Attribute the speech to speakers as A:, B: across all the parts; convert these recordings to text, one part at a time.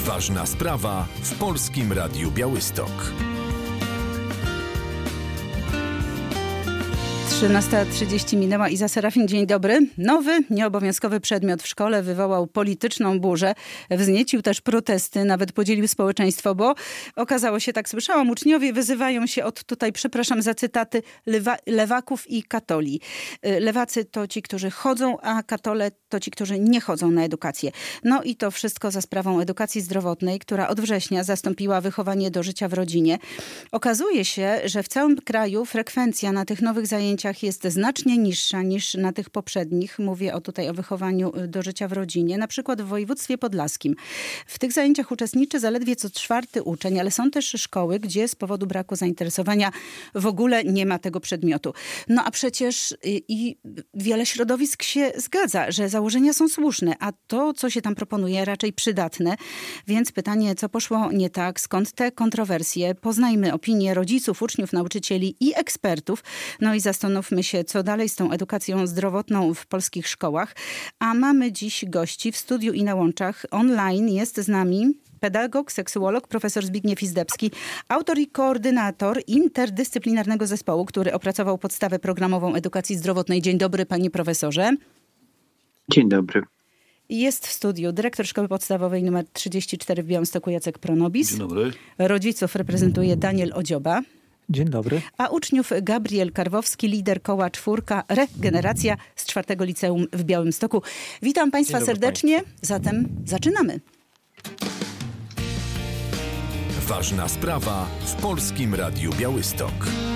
A: Ważna sprawa w Polskim Radiu Białystok.
B: 13:30 minęła. Iza Serafin, dzień dobry. Nowy, nieobowiązkowy przedmiot w szkole wywołał polityczną burzę. Wzniecił też protesty, nawet podzielił społeczeństwo, bo okazało się, tak słyszałam, uczniowie wyzywają się od tutaj, przepraszam za cytaty, lewaków i katoli. Lewacy to ci, którzy chodzą, a katole to ci, którzy nie chodzą na edukację. No i to wszystko za sprawą edukacji zdrowotnej, która od września zastąpiła wychowanie do życia w rodzinie. Okazuje się, że w całym kraju frekwencja na tych nowych zajęciach jest znacznie niższa niż na tych poprzednich. Mówię tutaj o wychowaniu do życia w rodzinie. Na przykład w województwie podlaskim. W tych zajęciach uczestniczy zaledwie co 4. uczeń, ale są też szkoły, gdzie z powodu braku zainteresowania w ogóle nie ma tego przedmiotu. No a przecież i wiele środowisk się zgadza, że założenia są słuszne, a to, co się tam proponuje, raczej przydatne. Więc pytanie, co poszło nie tak, skąd te kontrowersje? Poznajmy opinie rodziców, uczniów, nauczycieli i ekspertów. No i zastanówmy się, co dalej z tą edukacją zdrowotną w polskich szkołach. A mamy dziś gości w studiu i na łączach. Online jest z nami pedagog, seksuolog, profesor Zbigniew Izdebski, autor i koordynator interdyscyplinarnego zespołu, który opracował podstawę programową edukacji zdrowotnej. Dzień dobry, panie profesorze.
C: Dzień dobry.
B: Jest w studiu dyrektor Szkoły Podstawowej nr 34 w Białymstoku Jacek Pronobis.
D: Dzień dobry.
B: Rodziców reprezentuje Daniel Odzioba.
E: Dzień dobry.
B: A uczniów Gabriel Karwowski, lider koła 4 Regeneracja z 4 Liceum w Białymstoku. Witam państwa serdecznie. Zatem zaczynamy.
A: Ważna sprawa w Polskim Radiu Białystok.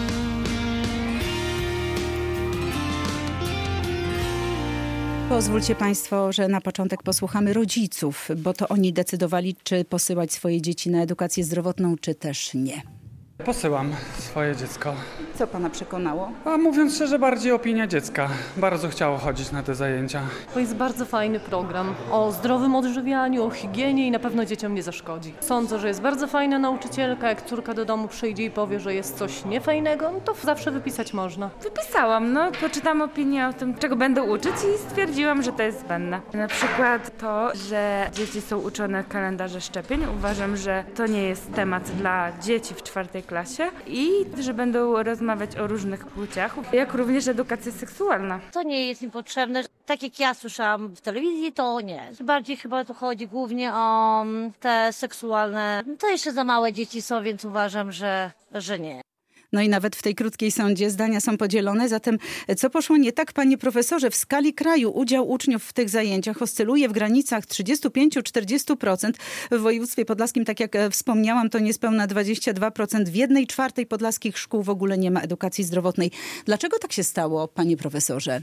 B: Pozwólcie państwo, że na początek posłuchamy rodziców, bo to oni decydowali, czy posyłać swoje dzieci na edukację zdrowotną, czy też nie.
F: Posyłam swoje dziecko.
B: Co pana przekonało?
F: A mówiąc szczerze, bardziej opinia dziecka. Bardzo chciało chodzić na te zajęcia.
G: To jest bardzo fajny program o zdrowym odżywianiu, o higienie i na pewno dzieciom nie zaszkodzi. Sądzę, że jest bardzo fajna nauczycielka. Jak córka do domu przyjdzie i powie, że jest coś niefajnego, no to zawsze wypisać można.
H: Wypisałam, poczytałam opinię o tym, czego będę uczyć i stwierdziłam, że to jest zbędne. Na przykład to, że dzieci są uczone kalendarze szczepień. Uważam, że to nie jest temat dla dzieci w 4. klasie i że będą rozmawiać o różnych płciach, jak również edukacja seksualna.
I: To nie jest im potrzebne. Tak jak ja słyszałam w telewizji, to nie. Bardziej chyba tu chodzi głównie o te seksualne. To jeszcze za małe dzieci są, więc uważam, że nie.
B: No i nawet w tej krótkiej sądzie zdania są podzielone. Zatem co poszło nie tak, panie profesorze? W skali kraju udział uczniów w tych zajęciach oscyluje w granicach 35-40%. W województwie podlaskim, tak jak wspomniałam, to niespełna 22%. W 1/4 podlaskich szkół w ogóle nie ma edukacji zdrowotnej. Dlaczego tak się stało, panie profesorze?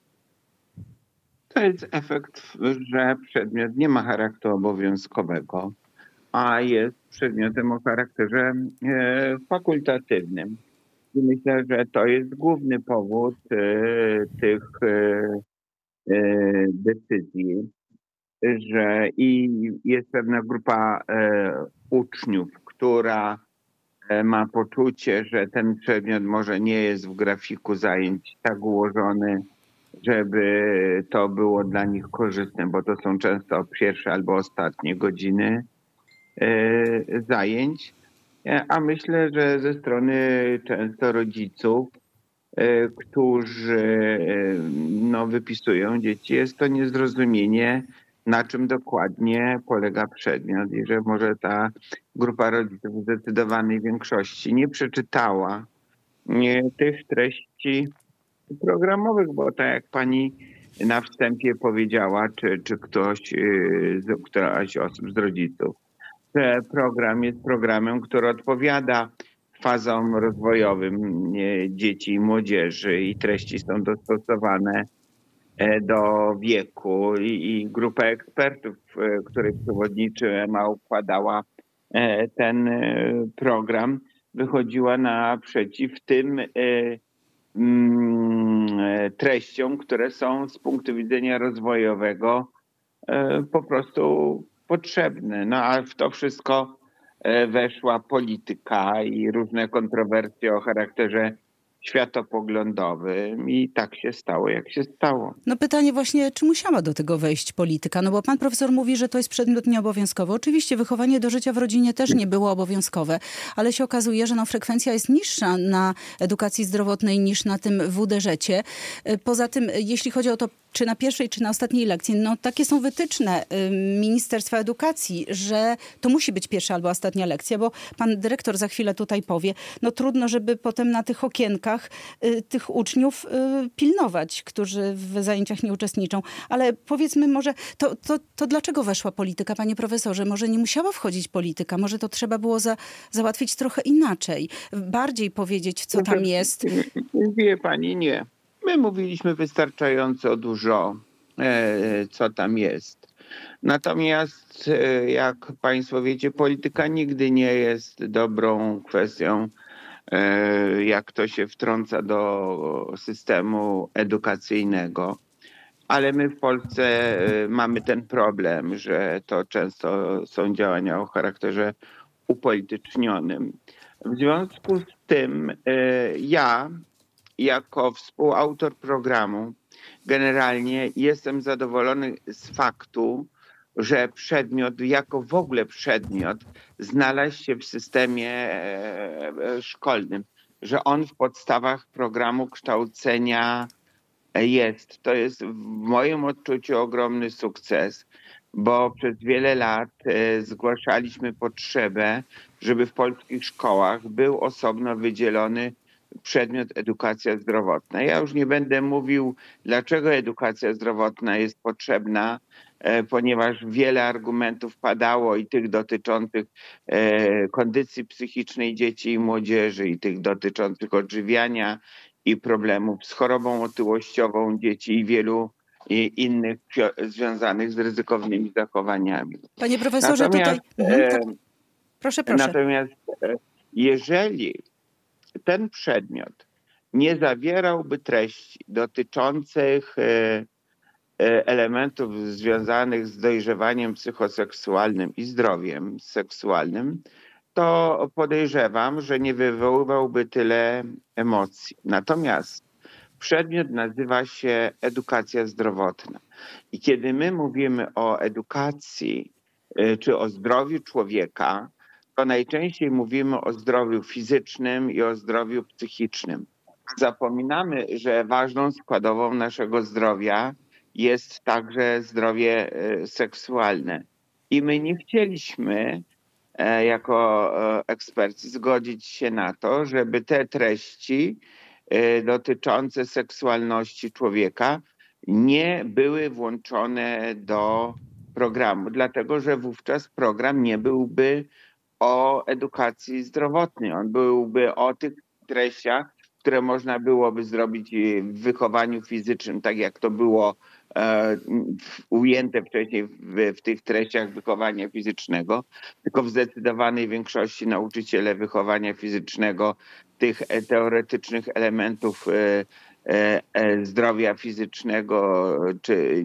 C: To jest efekt, że przedmiot nie ma charakteru obowiązkowego, a jest przedmiotem o charakterze fakultatywnym. I myślę, że to jest główny powód tych decyzji, że i jest pewna grupa uczniów, która ma poczucie, że ten przedmiot może nie jest w grafiku zajęć tak ułożony, żeby to było dla nich korzystne, bo to są często pierwsze albo ostatnie godziny zajęć, a myślę, że ze strony często rodziców, którzy wypisują dzieci, jest to niezrozumienie, na czym dokładnie polega przedmiot i że może ta grupa rodziców w zdecydowanej większości nie przeczytała tych treści programowych, bo tak jak pani na wstępie powiedziała, czy któraś osób z rodziców, że program jest programem, który odpowiada fazom rozwojowym dzieci i młodzieży i treści są dostosowane do wieku i grupa ekspertów, której przewodniczyłem, a układała ten program, wychodziła naprzeciw tym treściom, które są z punktu widzenia rozwojowego po prostu potrzebne. No a w to wszystko weszła polityka i różne kontrowersje o charakterze światopoglądowym i tak się stało, jak się stało.
B: No pytanie właśnie, czy musiała do tego wejść polityka? No bo pan profesor mówi, że to jest przedmiot nieobowiązkowy. Oczywiście wychowanie do życia w rodzinie też nie było obowiązkowe, ale się okazuje, że frekwencja jest niższa na edukacji zdrowotnej niż na tym WDŻ-cie. Poza tym, jeśli chodzi o to, czy na pierwszej, czy na ostatniej lekcji, no takie są wytyczne Ministerstwa Edukacji, że to musi być pierwsza albo ostatnia lekcja, bo pan dyrektor za chwilę tutaj powie, no trudno, żeby potem na tych okienkach tych uczniów pilnować, którzy w zajęciach nie uczestniczą. Ale powiedzmy może, to dlaczego weszła polityka, panie profesorze? Może nie musiała wchodzić polityka, może to trzeba było załatwić trochę inaczej, bardziej powiedzieć, co tam jest.
C: Wie pani, nie. My mówiliśmy wystarczająco dużo, co tam jest. Natomiast, jak państwo wiecie, polityka nigdy nie jest dobrą kwestią, jak to się wtrąca do systemu edukacyjnego. Ale my w Polsce mamy ten problem, że to często są działania o charakterze upolitycznionym. W związku z tym ja, jako współautor programu, generalnie jestem zadowolony z faktu, że przedmiot, jako w ogóle przedmiot, znalazł się w systemie szkolnym, że on w podstawach programu kształcenia jest. To jest w moim odczuciu ogromny sukces, bo przez wiele lat zgłaszaliśmy potrzebę, żeby w polskich szkołach był osobno wydzielony przedmiot edukacja zdrowotna. Ja już nie będę mówił, dlaczego edukacja zdrowotna jest potrzebna, ponieważ wiele argumentów padało i tych dotyczących kondycji psychicznej dzieci i młodzieży, i tych dotyczących odżywiania i problemów z chorobą otyłościową dzieci i wielu innych związanych z ryzykownymi zachowaniami.
B: Panie profesorze,
C: natomiast,
B: tutaj... Tak. Proszę.
C: Natomiast jeżeli ten przedmiot nie zawierałby treści dotyczących elementów związanych z dojrzewaniem psychoseksualnym i zdrowiem seksualnym, to podejrzewam, że nie wywoływałby tyle emocji. Natomiast przedmiot nazywa się edukacja zdrowotna. I kiedy my mówimy o edukacji czy o zdrowiu człowieka, to najczęściej mówimy o zdrowiu fizycznym i o zdrowiu psychicznym. Zapominamy, że ważną składową naszego zdrowia jest także zdrowie seksualne. I my nie chcieliśmy jako eksperci zgodzić się na to, żeby te treści dotyczące seksualności człowieka nie były włączone do programu, dlatego że wówczas program nie byłby o edukacji zdrowotnej. On byłby o tych treściach, które można byłoby zrobić w wychowaniu fizycznym, tak jak to było ujęte wcześniej w tych treściach wychowania fizycznego, tylko w zdecydowanej większości nauczyciele wychowania fizycznego tych teoretycznych elementów zdrowia fizycznego czy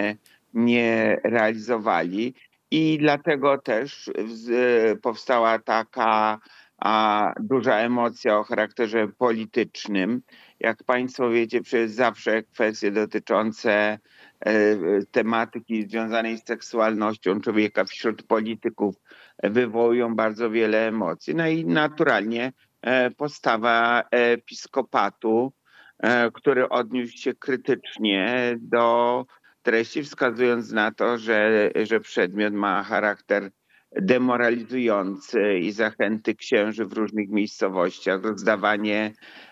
C: nie realizowali. I dlatego też powstała taka duża emocja o charakterze politycznym. Jak państwo wiecie, przecież zawsze kwestie dotyczące tematyki związanej z seksualnością człowieka wśród polityków wywołują bardzo wiele emocji. No i naturalnie postawa episkopatu, który odniósł się krytycznie do treści, wskazując na to, że przedmiot ma charakter demoralizujący i zachęty księży w różnych miejscowościach, rozdawanie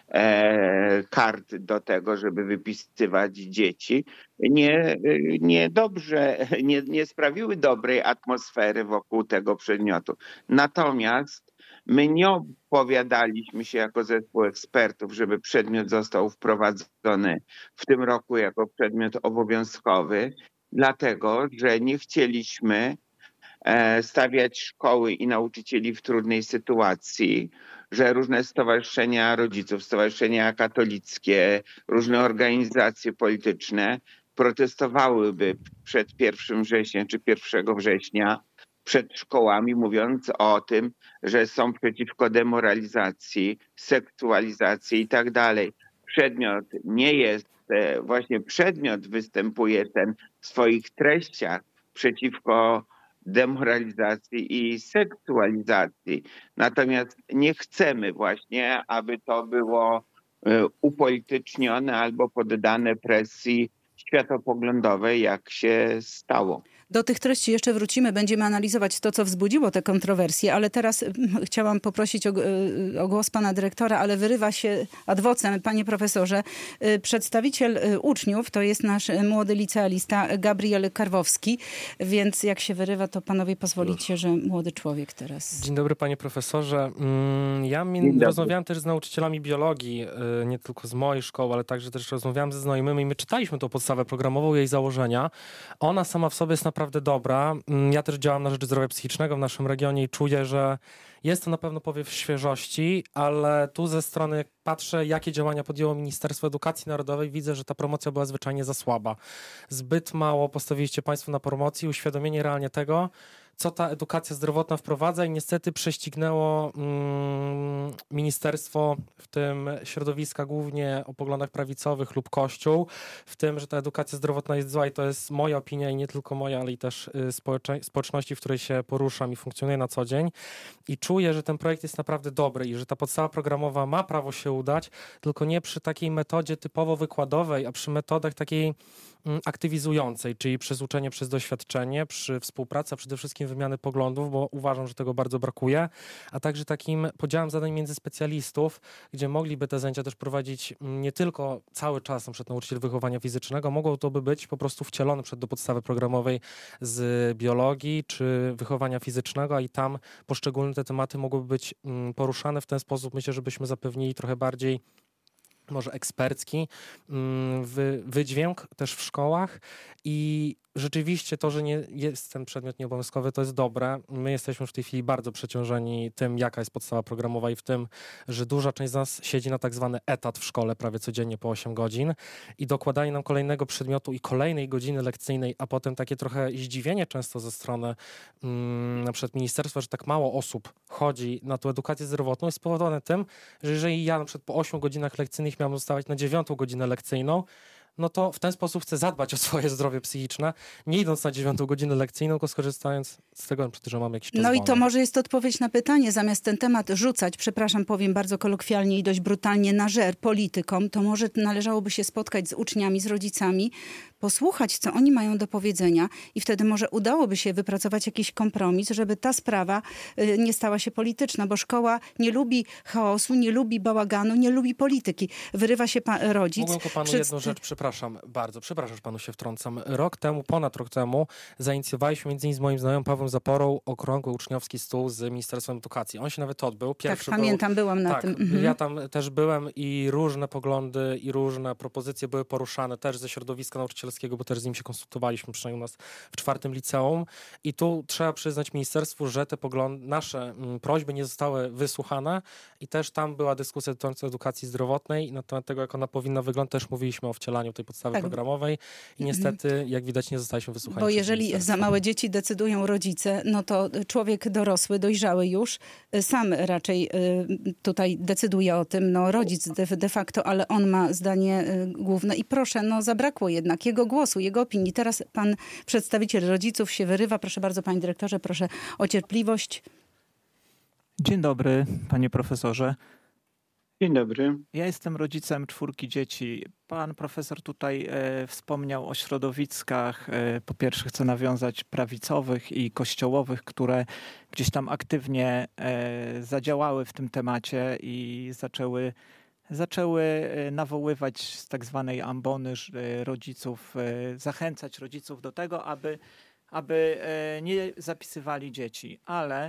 C: kart do tego, żeby wypisywać dzieci, nie sprawiły dobrej atmosfery wokół tego przedmiotu. Natomiast my nie opowiadaliśmy się jako zespół ekspertów, żeby przedmiot został wprowadzony w tym roku jako przedmiot obowiązkowy, dlatego że nie chcieliśmy stawiać szkoły i nauczycieli w trudnej sytuacji, że różne stowarzyszenia rodziców, stowarzyszenia katolickie, różne organizacje polityczne protestowałyby przed 1 września czy 1 września przed szkołami, mówiąc o tym, że są przeciwko demoralizacji, seksualizacji i tak dalej. Przedmiot nie jest, właśnie przedmiot występuje ten w swoich treściach przeciwko demoralizacji i seksualizacji. Natomiast nie chcemy właśnie, aby to było upolitycznione albo poddane presji światopoglądowej, jak się stało.
B: Do tych treści jeszcze wrócimy, będziemy analizować to, co wzbudziło te kontrowersje, ale teraz chciałam poprosić o głos pana dyrektora, ale wyrywa się ad vocem, panie profesorze. Przedstawiciel uczniów to jest nasz młody licealista Gabriel Karwowski, więc jak się wyrywa, to panowie pozwolicie, że młody człowiek teraz.
D: Dzień dobry, panie profesorze. Ja rozmawiałem też z nauczycielami biologii, nie tylko z mojej szkoły, ale także też rozmawiałem ze znajomymi i my czytaliśmy tą podstawę programową, jej założenia. Ona sama w sobie jest naprawdę dobra. Ja też działam na rzecz zdrowia psychicznego w naszym regionie i czuję, że jest to na pewno powiew świeżości, ale tu ze strony, jak patrzę, jakie działania podjęło Ministerstwo Edukacji Narodowej, widzę, że ta promocja była zwyczajnie za słaba. Zbyt mało postawiliście państwo na promocję, uświadomienie realnie tego, co ta edukacja zdrowotna wprowadza i niestety prześcignęło ministerstwo, w tym środowiska głównie o poglądach prawicowych lub Kościół, w tym, że ta edukacja zdrowotna jest zła i to jest moja opinia i nie tylko moja, ale i też społeczności, w której się poruszam i funkcjonuję na co dzień. I czuję, że ten projekt jest naprawdę dobry i że ta podstawa programowa ma prawo się udać, tylko nie przy takiej metodzie typowo wykładowej, a przy metodach takiej aktywizującej, czyli przez uczenie, przez doświadczenie, przy współpracy, a przede wszystkim wymiany poglądów, bo uważam, że tego bardzo brakuje, a także takim podziałem zadań między specjalistów, gdzie mogliby te zajęcia też prowadzić nie tylko cały czas, na przykład nauczyciel wychowania fizycznego, mogło to by być po prostu wcielone do podstawy programowej z biologii czy wychowania fizycznego, a i tam poszczególne te tematy mogłyby być poruszane w ten sposób. Myślę, żebyśmy zapewnili trochę bardziej może ekspercki wydźwięk też w szkołach i rzeczywiście to, że nie jest ten przedmiot nieobowiązkowy, to jest dobre. My jesteśmy w tej chwili bardzo przeciążeni tym, jaka jest podstawa programowa i w tym, że duża część z nas siedzi na tak zwany etat w szkole prawie codziennie po 8 godzin i dokładanie nam kolejnego przedmiotu i kolejnej godziny lekcyjnej, a potem takie trochę zdziwienie często ze strony na przykład ministerstwa, że tak mało osób chodzi na tą edukację zdrowotną, jest spowodowane tym, że jeżeli ja na przykład po 8 godzinach lekcyjnych miałem zostawać na 9 godzinę lekcyjną, no to w ten sposób chcę zadbać o swoje zdrowie psychiczne, nie idąc na 9 godzinę lekcyjną, tylko skorzystając z tego, że mam jakiś czas
B: No
D: wolny.
B: i to może jest odpowiedź na pytanie. Zamiast ten temat rzucać, przepraszam, powiem bardzo kolokwialnie i dość brutalnie, na żer politykom, to może należałoby się spotkać z uczniami, z rodzicami, posłuchać, co oni mają do powiedzenia i wtedy może udałoby się wypracować jakiś kompromis, żeby ta sprawa nie stała się polityczna, bo szkoła nie lubi chaosu, nie lubi bałaganu, nie lubi polityki. Wyrywa się rodzic.
D: Mogę tylko panu jedną rzecz, przepraszam, że panu się wtrącam. Ponad rok temu zainicjowaliśmy między innymi z moim znajomym Pawłem Zaporą okrągły uczniowski stół z Ministerstwem Edukacji. On się nawet odbył. Pierwszy
B: tak, pamiętam, byłam na tym.
D: Ja tam też byłem i różne poglądy i różne propozycje były poruszane też ze środowiska nauczycielskiego, bo też z nim się konsultowaliśmy, przynajmniej u nas w 4. liceum. I tu trzeba przyznać ministerstwu, że te poglądy, nasze prośby nie zostały wysłuchane i też tam była dyskusja dotycząca edukacji zdrowotnej i na temat tego, jak ona powinna wyglądać, też mówiliśmy o wcielaniu tej podstawy programowej i niestety, jak widać, nie zostaliśmy wysłuchani.
B: Bo jeżeli za małe dzieci decydują rodzice, no to człowiek dorosły, dojrzały już, sam raczej tutaj decyduje o tym, no rodzic de facto, ale on ma zdanie główne i proszę, no zabrakło jednak jego głosu, jego opinii. Teraz pan przedstawiciel rodziców się wyrywa. Proszę bardzo, panie dyrektorze, proszę o cierpliwość.
E: Dzień dobry, panie profesorze.
C: Dzień dobry.
E: Ja jestem rodzicem 4 dzieci. Pan profesor tutaj wspomniał o środowiskach, po pierwsze chcę nawiązać prawicowych i kościołowych, które gdzieś tam aktywnie zadziałały w tym temacie i zaczęły nawoływać z tak zwanej ambony rodziców, zachęcać rodziców do tego, aby nie zapisywali dzieci, ale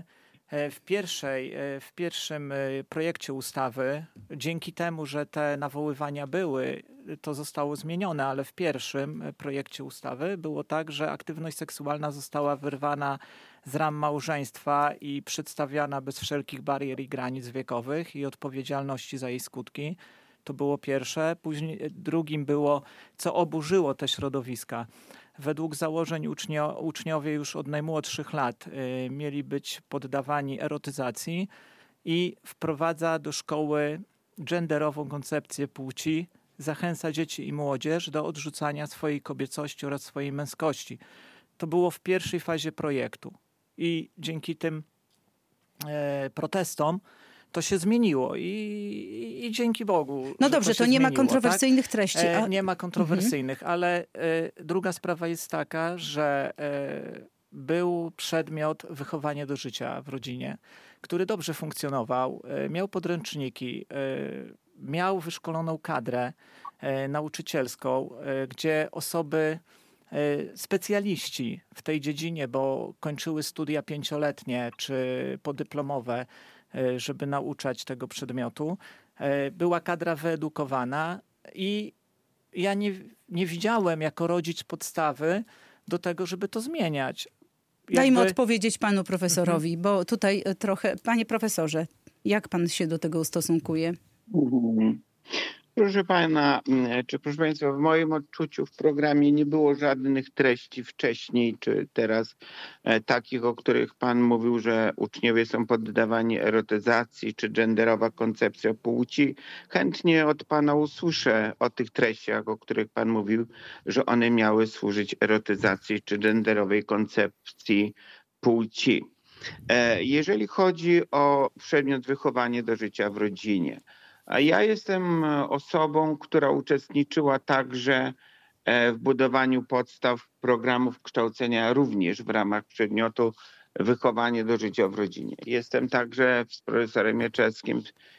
E: w pierwszym projekcie ustawy, dzięki temu, że te nawoływania były, to zostało zmienione, ale w pierwszym projekcie ustawy było tak, że aktywność seksualna została wyrwana z ram małżeństwa i przedstawiana bez wszelkich barier i granic wiekowych i odpowiedzialności za jej skutki. To było pierwsze. Później drugim było, co oburzyło te środowiska, Według założeń uczniowie już od najmłodszych lat mieli być poddawani erotyzacji i wprowadza do szkoły genderową koncepcję płci, zachęca dzieci i młodzież do odrzucania swojej kobiecości oraz swojej męskości. To było w pierwszej fazie projektu i dzięki tym protestom to się zmieniło i dzięki Bogu.
B: No dobrze, to nie ma kontrowersyjnych treści.
E: Nie ma kontrowersyjnych, ale druga sprawa jest taka, że był przedmiot wychowanie do życia w rodzinie, który dobrze funkcjonował, miał podręczniki, miał wyszkoloną kadrę nauczycielską, gdzie osoby, specjaliści w tej dziedzinie, bo kończyły studia 5-letnie czy podyplomowe, żeby nauczać tego przedmiotu. Była kadra wyedukowana i ja nie widziałem jako rodzic podstawy do tego, żeby to zmieniać.
B: Dajmy odpowiedzieć panu profesorowi, bo tutaj trochę... Panie profesorze, jak pan się do tego ustosunkuje?
C: Proszę pana, czy proszę państwa, w moim odczuciu w programie nie było żadnych treści wcześniej, czy teraz takich, o których pan mówił, że uczniowie są poddawani erotyzacji, czy genderowa koncepcja płci. Chętnie od pana usłyszę o tych treściach, o których pan mówił, że one miały służyć erotyzacji, czy genderowej koncepcji płci. Jeżeli chodzi o przedmiot wychowanie do życia w rodzinie, ja jestem osobą, która uczestniczyła także w budowaniu podstaw programów kształcenia również w ramach przedmiotu wychowanie do życia w rodzinie. Jestem także z profesorem Mieczewskim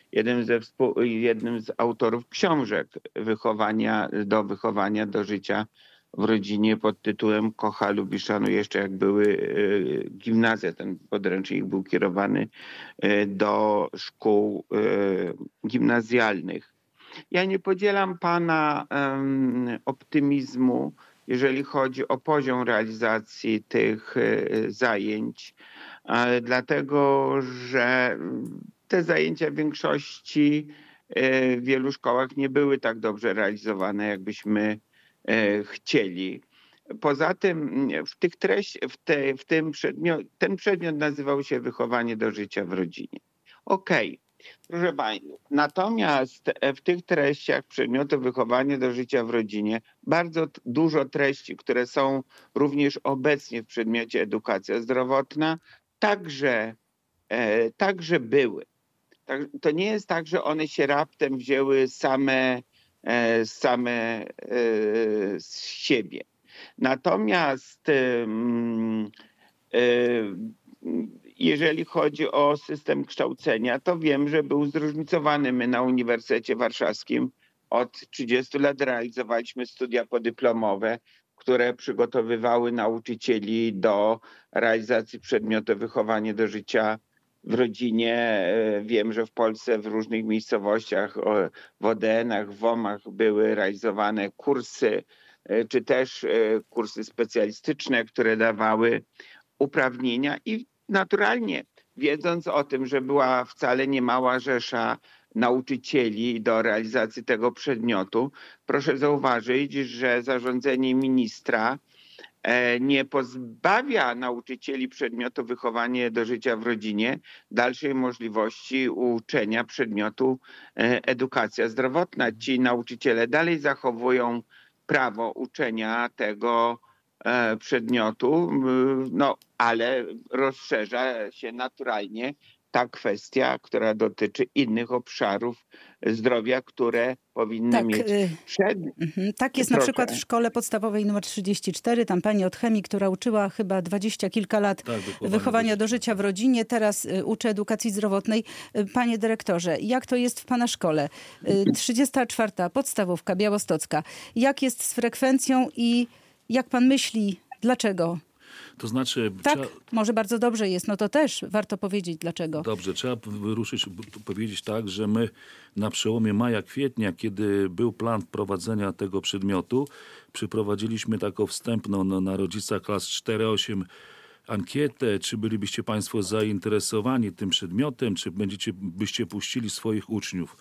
C: jednym z autorów książek wychowania do życia w rodzinie pod tytułem Kocha, lubi, szanuje, jeszcze jak były gimnazja. Ten podręcznik był kierowany do szkół gimnazjalnych. Ja nie podzielam pana optymizmu, jeżeli chodzi o poziom realizacji tych zajęć, dlatego że te zajęcia w większości w wielu szkołach nie były tak dobrze realizowane, jakbyśmy chcieli. Poza tym ten przedmiot nazywał się wychowanie do życia w rodzinie. Okej, proszę państwa. Natomiast w tych treściach przedmiotu wychowanie do życia w rodzinie bardzo dużo treści, które są również obecnie w przedmiocie edukacja zdrowotna, także były. To nie jest tak, że one się raptem wzięły same z siebie. Natomiast jeżeli chodzi o system kształcenia, to wiem, że był zróżnicowany. My na Uniwersytecie Warszawskim od 30 lat realizowaliśmy studia podyplomowe, które przygotowywały nauczycieli do realizacji przedmiotu wychowanie do życia w rodzinie. Wiem, że w Polsce w różnych miejscowościach, w ODN-ach, w WOM-ach były realizowane kursy, czy też kursy specjalistyczne, które dawały uprawnienia i naturalnie, wiedząc o tym, że była wcale nie mała rzesza nauczycieli do realizacji tego przedmiotu, proszę zauważyć, że zarządzenie ministra nie pozbawia nauczycieli przedmiotu wychowanie do życia w rodzinie dalszej możliwości uczenia przedmiotu edukacja zdrowotna. Ci nauczyciele dalej zachowują prawo uczenia tego przedmiotu, ale rozszerza się naturalnie ta kwestia, która dotyczy innych obszarów zdrowia, które powinny mieć przed.
B: Tak jest na przykład w szkole podstawowej nr 34. Tam pani od chemii, która uczyła chyba 20 kilka lat wychowania do życia w rodzinie. Teraz uczy edukacji zdrowotnej. Panie dyrektorze, jak to jest w pana szkole? 34. podstawówka białostocka. Jak jest z frekwencją i jak pan myśli, dlaczego?
J: To znaczy...
B: Tak, może bardzo dobrze jest, no to też warto powiedzieć dlaczego.
J: Dobrze, trzeba powiedzieć tak, że my na przełomie maja-kwietnia, kiedy był plan wprowadzenia tego przedmiotu, przeprowadziliśmy taką wstępną na rodzicach klas 4-8 ankietę, czy bylibyście państwo zainteresowani tym przedmiotem, czy byście puścili swoich uczniów.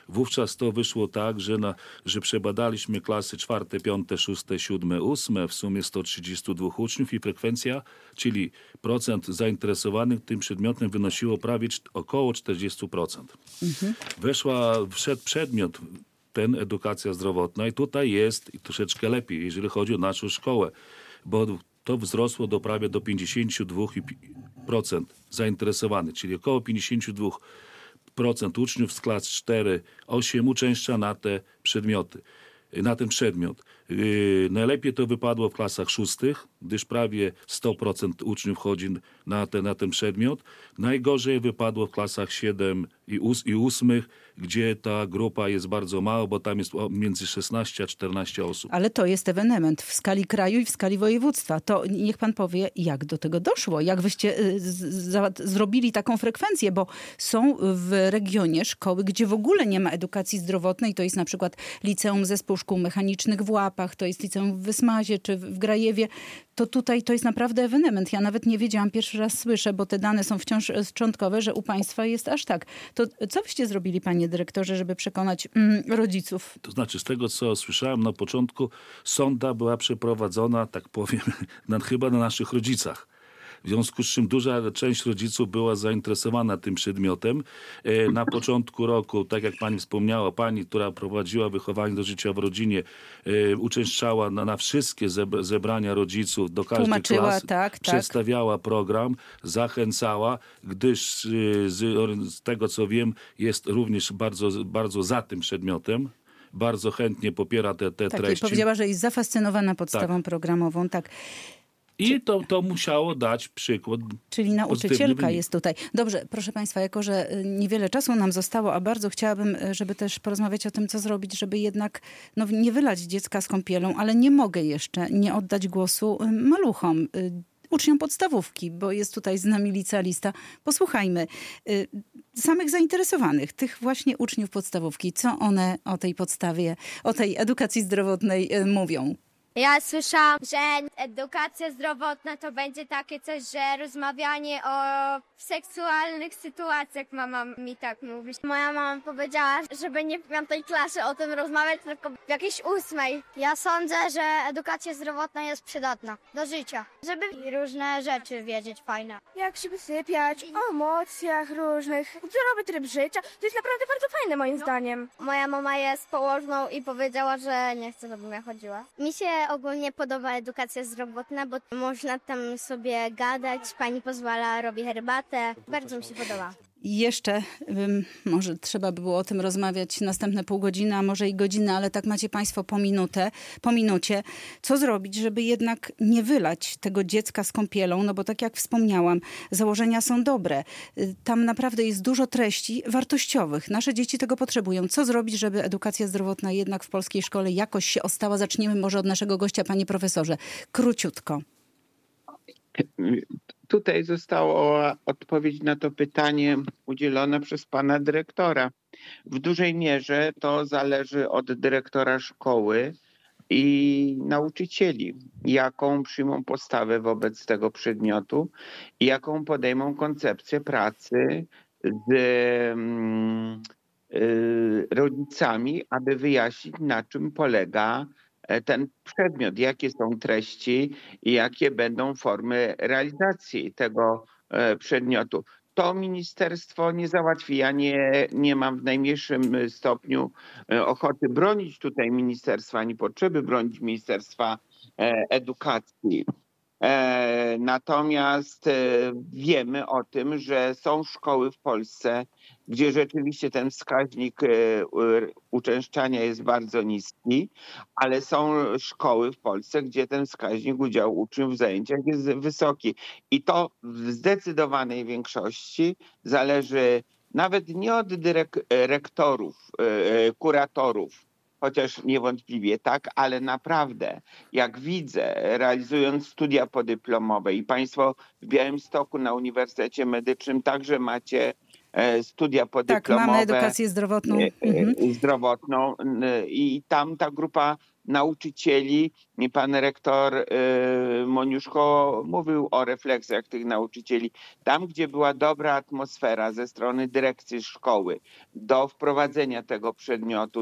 J: Wówczas to wyszło tak, że przebadaliśmy klasy 4, 5, 6, 7, 8, w sumie 132 uczniów i frekwencja, czyli procent zainteresowanych tym przedmiotem wynosiło prawie około 40%. Wszedł przedmiot ten edukacja zdrowotna i tutaj jest troszeczkę lepiej, jeżeli chodzi o naszą szkołę, bo to wzrosło do 52% zainteresowanych, czyli około 52% uczniów z klas 4-8 uczęszcza na te przedmioty, na ten przedmiot. Najlepiej to wypadło w klasach 6, gdyż prawie 100% uczniów chodzi na ten przedmiot. Najgorzej wypadło w klasach 7 i 8, gdzie ta grupa jest bardzo mała, bo tam jest między 16 a 14 osób.
B: Ale to jest ewenement w skali kraju i w skali województwa. To niech pan powie, jak do tego doszło? Jak wyście zrobili taką frekwencję? Bo są w regionie szkoły, gdzie w ogóle nie ma edukacji zdrowotnej. To jest na przykład Liceum Zespół Szkół Mechanicznych w Łapach, to jest Liceum w Wysmazie czy w Grajewie. To tutaj to jest naprawdę ewenement. Ja nawet nie wiedziałam, pierwszy raz słyszę, bo te dane są wciąż szczątkowe, że u państwa jest aż tak. To co byście zrobili, panie dyrektorze, żeby przekonać rodziców?
J: To znaczy, z tego co słyszałem na początku, sonda była przeprowadzona, tak powiem, chyba na naszych rodzicach. W związku z czym duża część rodziców była zainteresowana tym przedmiotem. Na początku roku, tak jak pani wspomniała, pani, która prowadziła wychowanie do życia w rodzinie, uczęszczała na wszystkie zebrania rodziców do każdej klasy, przedstawiała program, zachęcała, gdyż z tego co wiem, jest również bardzo, bardzo za tym przedmiotem. Bardzo chętnie popiera te treści.
B: Powiedziała, że jest zafascynowana podstawą programową. Tak.
J: I to musiało dać przykład.
B: Czyli nauczycielka jest tutaj. Dobrze, proszę państwa, jako że niewiele czasu nam zostało, a bardzo chciałabym, żeby też porozmawiać o tym, co zrobić, żeby jednak nie wylać dziecka z kąpielą, ale nie mogę jeszcze nie oddać głosu maluchom, uczniom podstawówki, bo jest tutaj z nami licealista. Posłuchajmy samych zainteresowanych, tych właśnie uczniów podstawówki, co one o tej podstawie, o tej edukacji zdrowotnej mówią.
K: Ja słyszałam, że edukacja zdrowotna to będzie takie coś, że rozmawianie o seksualnych sytuacjach, mama mi tak mówi. Moja mama powiedziała, żeby nie w 5. klasie o tym rozmawiać, tylko w jakiejś 8. Ja sądzę, że edukacja zdrowotna jest przydatna do życia, żeby różne rzeczy wiedzieć fajne.
L: Jak się wysypiać, o emocjach różnych, zdrowy tryb życia, to jest naprawdę bardzo fajne moim zdaniem.
K: Moja mama jest położną i powiedziała, że nie chce, żebym ja chodziła. Mi się ogólnie podoba edukacja zdrowotna, bo można tam sobie gadać, pani pozwala, robi herbatę. Bardzo mi się podoba.
B: I jeszcze, może trzeba by było o tym rozmawiać następne pół godziny, a może i godzinę, ale tak macie państwo po minucie. Co zrobić, żeby jednak nie wylać tego dziecka z kąpielą? No bo tak jak wspomniałam, założenia są dobre. Tam naprawdę jest dużo treści wartościowych. Nasze dzieci tego potrzebują. Co zrobić, żeby edukacja zdrowotna jednak w polskiej szkole jakoś się ostała? Zaczniemy może od naszego gościa, panie profesorze. Króciutko.
C: Tutaj została odpowiedź na to pytanie udzielona przez pana dyrektora. W dużej mierze to zależy od dyrektora szkoły i nauczycieli, jaką przyjmą postawę wobec tego przedmiotu i jaką podejmą koncepcję pracy z rodzicami, aby wyjaśnić, na czym polega ten przedmiot, jakie są treści i jakie będą formy realizacji tego przedmiotu. To ministerstwo nie załatwi. Ja nie mam w najmniejszym stopniu ochoty bronić tutaj ministerstwa, ani potrzeby bronić Ministerstwa Edukacji. Natomiast wiemy o tym, że są szkoły w Polsce, gdzie rzeczywiście ten wskaźnik uczęszczania jest bardzo niski, ale są szkoły w Polsce, gdzie ten wskaźnik udziału uczniów w zajęciach jest wysoki. I to w zdecydowanej większości zależy nawet nie od rektorów, kuratorów, chociaż niewątpliwie tak, ale naprawdę, jak widzę, realizując studia podyplomowe i państwo w Białymstoku na Uniwersytecie Medycznym także macie studia podyplomowe.
B: Tak, mamy edukację zdrowotną.
C: Zdrowotną i tam ta grupa nauczycieli. I pan rektor Moniuszko mówił o refleksjach tych nauczycieli. Tam, gdzie była dobra atmosfera ze strony dyrekcji szkoły do wprowadzenia tego przedmiotu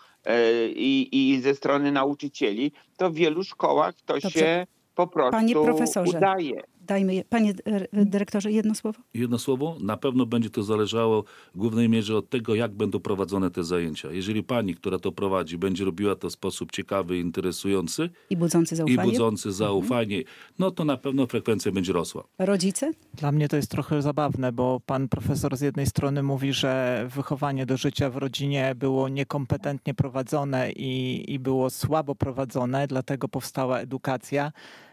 C: i ze strony nauczycieli, to w wielu szkołach to się po prostu udaje.
B: Panie dyrektorze, jedno słowo?
J: Jedno słowo? Na pewno będzie to zależało w głównej mierze od tego, jak będą prowadzone te zajęcia. Jeżeli pani, która to prowadzi, będzie robiła to w sposób ciekawy, interesujący
B: i budzący
J: zaufanie, no to na pewno frekwencja będzie rosła.
B: Rodzice?
E: Dla mnie to jest trochę zabawne, bo pan profesor z jednej strony mówi, że wychowanie do życia w rodzinie było niekompetentnie prowadzone i było słabo prowadzone, dlatego powstała edukacja.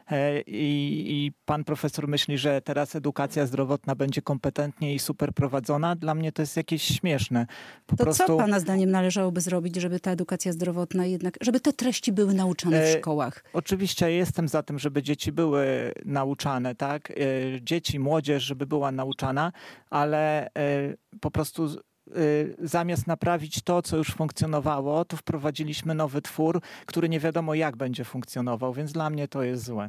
E: I pan profesor myśli, że teraz edukacja zdrowotna będzie kompetentnie i super prowadzona. Dla mnie to jest jakieś śmieszne.
B: Co pana zdaniem należałoby zrobić, żeby ta edukacja zdrowotna jednak, żeby te treści były nauczane w szkołach?
E: Oczywiście jestem za tym, żeby dzieci były nauczane, tak? Dzieci, młodzież, żeby była nauczana, ale po prostu zamiast naprawić to, co już funkcjonowało, to wprowadziliśmy nowy twór, który nie wiadomo jak będzie funkcjonował, więc dla mnie to jest złe.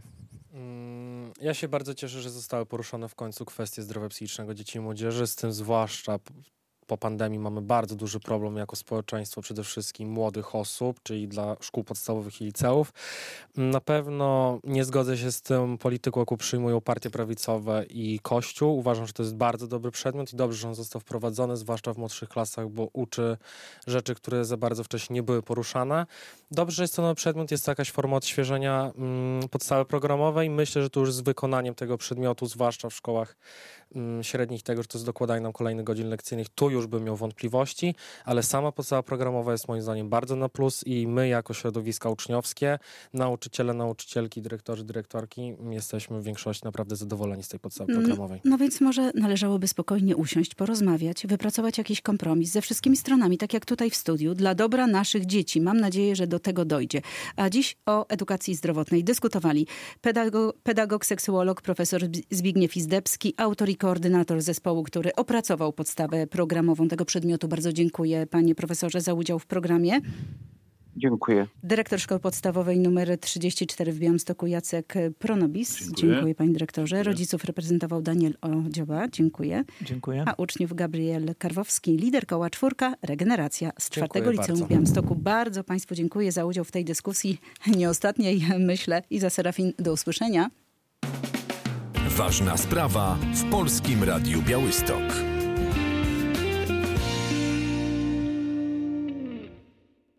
D: Ja się bardzo cieszę, że zostały poruszone w końcu kwestie zdrowia psychicznego dzieci i młodzieży, z tym zwłaszcza po pandemii mamy bardzo duży problem jako społeczeństwo, przede wszystkim młodych osób, czyli dla szkół podstawowych i liceów. Na pewno nie zgodzę się z tym polityką, jaką przyjmują partie prawicowe i Kościół. Uważam, że to jest bardzo dobry przedmiot i dobrze, że on został wprowadzony, zwłaszcza w młodszych klasach, bo uczy rzeczy, które za bardzo wcześniej nie były poruszane. Dobrze, że jest to nowy przedmiot, jest to jakaś forma odświeżenia podstawy programowej. Myślę, że to już z wykonaniem tego przedmiotu, zwłaszcza w szkołach średnich, tego, że to jest dokładanie nam kolejnych godzin lekcyjnych, tu już bym miał wątpliwości, ale sama podstawa programowa jest moim zdaniem bardzo na plus i my jako środowiska uczniowskie, nauczyciele, nauczycielki, dyrektorzy, dyrektorki jesteśmy w większości naprawdę zadowoleni z tej podstawy programowej.
B: No więc może należałoby spokojnie usiąść, porozmawiać, wypracować jakiś kompromis ze wszystkimi stronami, tak jak tutaj w studiu, dla dobra naszych dzieci. Mam nadzieję, że do tego dojdzie. A dziś o edukacji zdrowotnej dyskutowali pedagog, seksuolog, profesor Zbigniew Izdebski, autor i koordynator zespołu, który opracował podstawę programową tego przedmiotu. Bardzo dziękuję, panie profesorze, za udział w programie.
C: Dziękuję.
B: Dyrektor Szkoły Podstawowej nr 34 w Białymstoku Jacek Pronobis. Dziękuję panie dyrektorze. Dziękuję. Rodziców reprezentował Daniel Odzioba. Dziękuję.
E: Dziękuję.
B: A uczniów Gabriel Karwowski, lider koła Czwórka Regeneracja z 4 liceum w Białymstoku. Bardzo państwu dziękuję za udział w tej dyskusji. Nie ostatniej, myślę. Iza Serafin, do usłyszenia.
A: Ważna sprawa w Polskim Radiu Białystok.